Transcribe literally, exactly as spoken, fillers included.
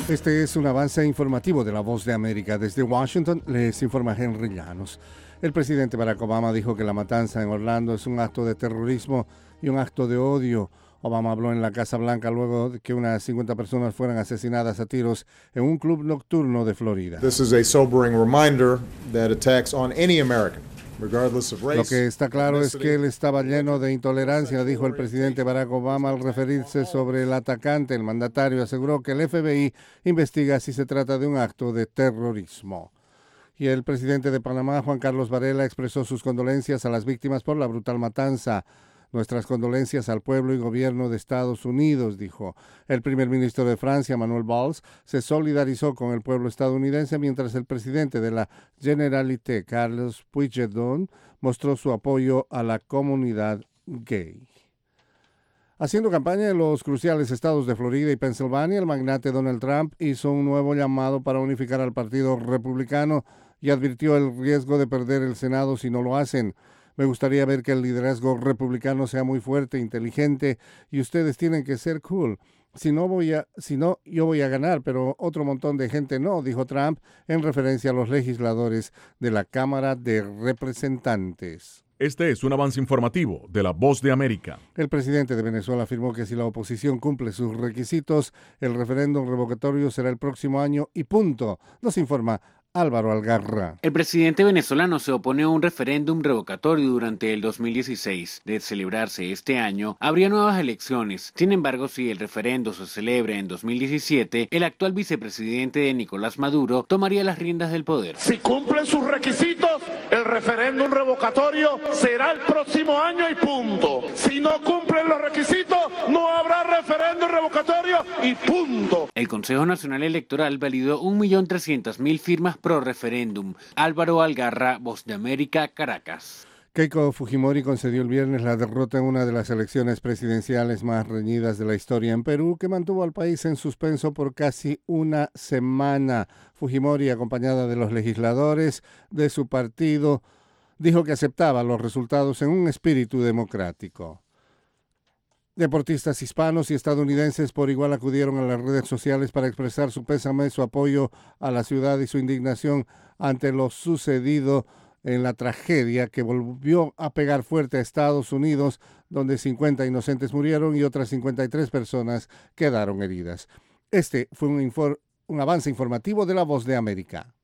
Este es un avance informativo de La Voz de América. Desde Washington les informa Henry Llanos. El presidente Barack Obama dijo que la matanza en Orlando es un acto de terrorismo y un acto de odio. Obama habló en la Casa Blanca luego de que unas cincuenta personas fueran asesinadas a tiros en un club nocturno de Florida. This is a sobering reminder that attacks on any American, regardless of race. Lo que está claro es que él estaba lleno de intolerancia, dijo el presidente Barack Obama al referirse sobre el atacante. El mandatario aseguró que el F B I investiga si se trata de un acto de terrorismo. Y el presidente de Panamá, Juan Carlos Varela, expresó sus condolencias a las víctimas por la brutal matanza. Nuestras condolencias al pueblo y gobierno de Estados Unidos, dijo. El primer ministro de Francia, Manuel Valls, se solidarizó con el pueblo estadounidense, mientras el presidente de la Generalité, Carlos Puigdemont, mostró su apoyo a la comunidad gay. Haciendo campaña en los cruciales estados de Florida y Pensilvania, el magnate Donald Trump hizo un nuevo llamado para unificar al Partido Republicano y advirtió el riesgo de perder el Senado si no lo hacen. Me gustaría ver que el liderazgo republicano sea muy fuerte, inteligente, y ustedes tienen que ser cool. Si no, voy a, si no, yo voy a ganar, pero otro montón de gente no, dijo Trump en referencia a los legisladores de la Cámara de Representantes. Este es un avance informativo de La Voz de América. El presidente de Venezuela afirmó que si la oposición cumple sus requisitos, el referéndum revocatorio será el próximo año y punto. Nos informa Álvaro Algarra. El presidente venezolano se opone a un referéndum revocatorio durante el dos mil dieciséis. De celebrarse este año, habría nuevas elecciones. Sin embargo, si el referendo se celebra en dos mil diecisiete, el actual vicepresidente de Nicolás Maduro tomaría las riendas del poder. Si cumplen sus requisitos, el referéndum revocatorio será el próximo año y punto. Si no cumplen los requisitos, no habrá referéndum revocatorio y punto. El Consejo Nacional Electoral validó un millón trescientas mil firmas pro referéndum. Álvaro Algarra, Voz de América, Caracas. Keiko Fujimori concedió el viernes la derrota en una de las elecciones presidenciales más reñidas de la historia en Perú, que mantuvo al país en suspenso por casi una semana. Fujimori, acompañada de los legisladores de su partido, dijo que aceptaba los resultados en un espíritu democrático. Deportistas hispanos y estadounidenses por igual acudieron a las redes sociales para expresar su pésame, su apoyo a la ciudad y su indignación ante lo sucedido en la tragedia que volvió a pegar fuerte a Estados Unidos, donde cincuenta inocentes murieron y otras cincuenta y tres personas quedaron heridas. Este fue un, infor- un avance informativo de La Voz de América.